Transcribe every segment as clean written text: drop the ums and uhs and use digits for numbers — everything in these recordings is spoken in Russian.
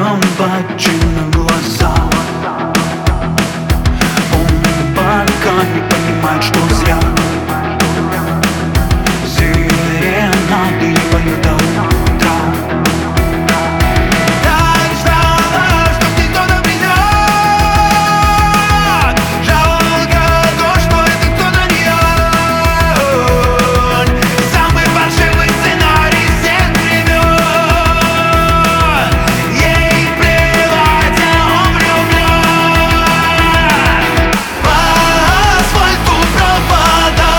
собачьи на глаза. Он пока не понимает, что зря серенады не поют до утра. Так ждала, что кто-то придет. Жалко то, что это кто-то не он. Самый паршивый сценарий всех времен. Ей плевать, а он влюблен. По асфальту провода,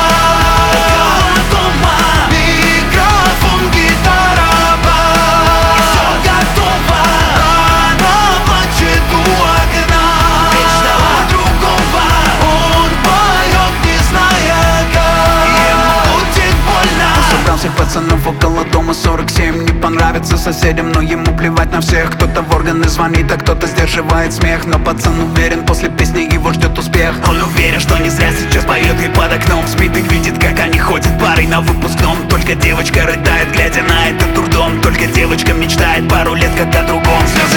микрофон, гитара, бас. И всё готово, она плачет у окна. Ведь ждала другого, он поет, не зная как. Ему будет больно. Собрал всех пацанов около дома 47. Не понравится соседям, но ему плевать на всех. Кто-то в органы звонит, а кто-то сдерживает смех. Но пацан уверен, после песни его ждет успех. Он уверен, что не зря сейчас поет и под окном спит и видит, как они ходят парой на выпускном. Только девочка рыдает, глядя на этот дурдом. Только девочка мечтает пару лет как о другом.